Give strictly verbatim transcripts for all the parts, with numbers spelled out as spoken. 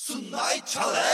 Sunday chale.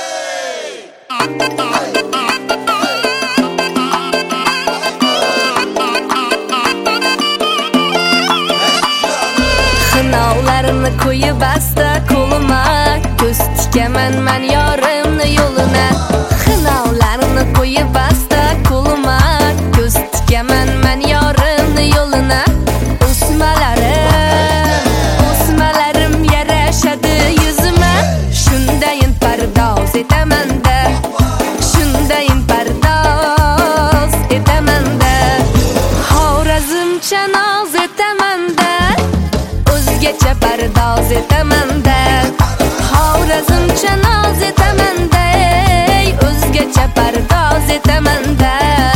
Xınavlarını koyup asta koluma, göz tikaman men yorimni yo'luna. Xınavlarını koyup asta koluma, göz tikaman men yorimni yo'luna. O'smalarim, o'smalarim yarashadi yuzima. Shundayin pardoz etaman-da, shundayin pardoz etaman-da. Xorazmcha noz etaman-da, o'zgacha pardoz etaman-da. Xorazmcha noz etaman-da, o'zgacha pardoz etaman-da.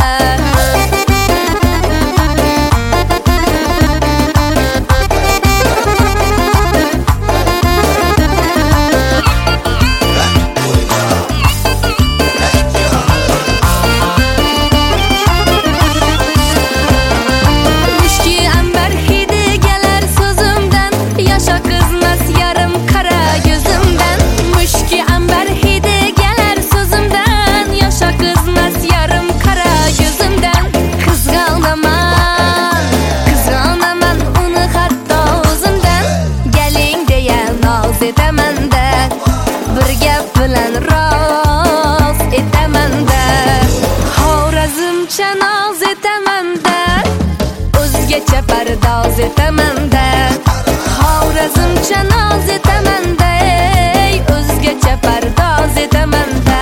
Bir gap bilan roz etaman-da, Xorazmcha noz etaman-da, o'zgacha pardoz etaman-da. Xorazmcha noz etaman-da, o'zgacha pardoz etaman-da.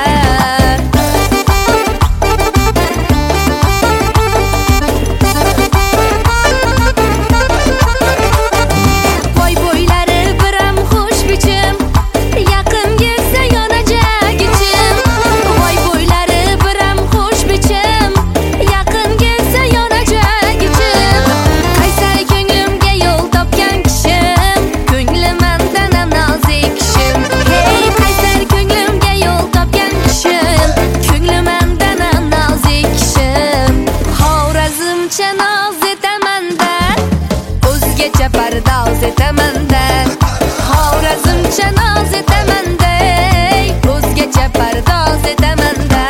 Pardoz etaman-da, Xorazmcha noz etaman-da, o'zgacha pardoz etaman-da.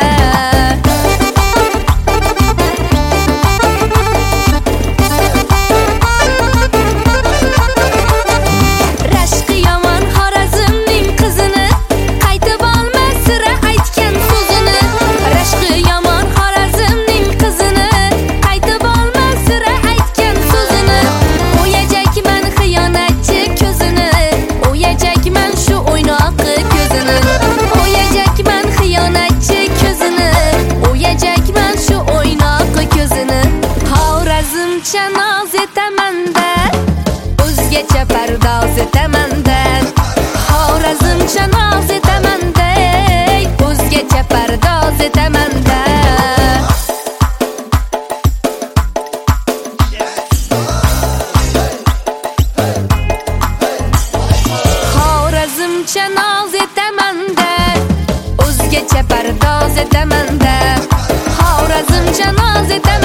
Rashqi yomon Xorazmning qizini, qaytib olmas sira aytgan so'zini. Rashqi yomon Xorazmning qizini, qaytib olmas sira aytgan so'zini. O'yajakman xiyonatchi ko'zini, o'yajakman shu o'ynoqi ko'zini. O'yajakman xiyonatchi ko'zini, o'yajakman shu o'ynoqi ko'zini. Xorazmcha noz etaman-da, o'zgacha pardoz etaman-da. Xorazmcha noz etaman-da, o'zgacha pardoz etaman-da. Xorazmcha noz etaman-da, o'zgacha pardoz etaman-da. Xorazmcha noz etaman-da.